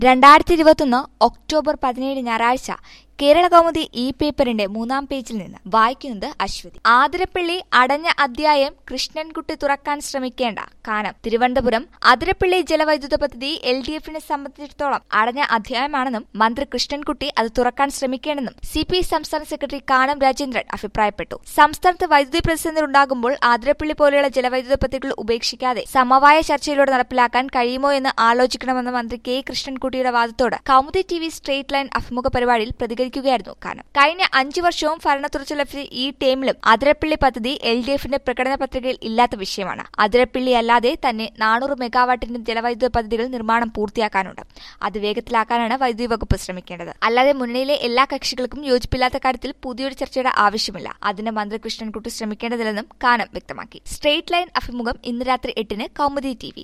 2021 October 17 ഞായറാഴ്ച കേരള കൗമുദി ഈ പേപ്പറിന്റെ 3-ാം പേജിൽ നിന്ന് വായിക്കുന്നത് അശ്വതി. ആതിരപ്പള്ളി അടഞ്ഞ അധ്യായം കൃഷ്ണൻകുട്ടി തുറക്കാൻ ശ്രമിക്കേണ്ട. കാനം. തിരുവനന്തപുരം. ആതിരപ്പള്ളി ജലവൈദ്യുത പദ്ധതി LDF-നെ സംബന്ധിച്ചിടത്തോളം അടഞ്ഞ അധ്യായമാണെന്നും മന്ത്രി കൃഷ്ണൻകുട്ടി അത് തുറക്കാൻ ശ്രമിക്കേണ്ടെന്നും CPI സംസ്ഥാന സെക്രട്ടറി കാനം രാജേന്ദ്രൻ അഭിപ്രായപ്പെട്ടു. സംസ്ഥാനത്ത് വൈദ്യുതി പ്രതിസന്ധി ഉണ്ടാകുമ്പോൾ ആതിരപ്പള്ളി പോലെയുള്ള ജലവൈദ്യുത പദ്ധതികൾ ഉപേക്ഷിക്കാതെ സമവായ ചർച്ചയിലൂടെ നടപ്പിലാക്കാൻ കഴിയുമോ എന്ന് ആലോചിക്കണമെന്ന മന്ത്രി K കൃഷ്ണൻകുട്ടിയുടെ വാദത്തോട് കൗമുദി TV സ്ട്രേറ്റ് ലൈൻ അഭിമുഖ പരിപാടിയിൽ പ്രതികരിക്കുകയായിരുന്നു കാനം. കഴിഞ്ഞ 5 വർഷവും ഭരണത്തുടർച്ച ലഭിച്ച ഈ ടേമിലും അതിരപ്പള്ളി പദ്ധതി LDF-ന്റെ പ്രകടന പത്രികയിൽ ഇല്ലാത്ത വിഷയമാണ്. അതിരപ്പള്ളി അല്ലാതെ തന്നെ 400 മെഗാവാട്ടിന്റെ ജലവൈദ്യുത പദ്ധതികൾ നിർമ്മാണം പൂർത്തിയാക്കാനുണ്ട്. അത് വേഗത്തിലാക്കാനാണ് വൈദ്യുതി വകുപ്പ് ശ്രമിക്കേണ്ടത്. അല്ലാതെ മുന്നണിയിലെ എല്ലാ കക്ഷികൾക്കും യോജിപ്പില്ലാത്ത കാര്യത്തിൽ പുതിയൊരു ചർച്ചയുടെ ആവശ്യമില്ല. അതിന് മന്ത്രി കൃഷ്ണൻകുട്ടി ശ്രമിക്കേണ്ടതില്ലെന്നും കാനം വ്യക്തമാക്കി. സ്ട്രേറ്റ് ലൈൻ അഭിമുഖം ഇന്ന് രാത്രി 8-ന് കൗമുദി TV.